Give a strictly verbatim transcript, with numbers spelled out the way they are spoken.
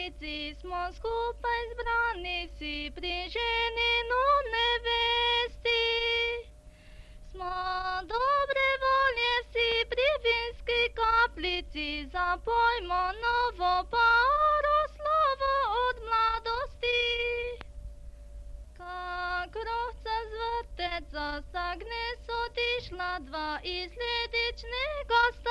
kaplici smo skupaj zbrani vsi pri ženinu nevesti. Smo dobre volje vsi pri vinski kaplici, zapojmo novo paroslovo od mladosti. Kak rohca z vrteca sa gnes otišla dva iz ledičnega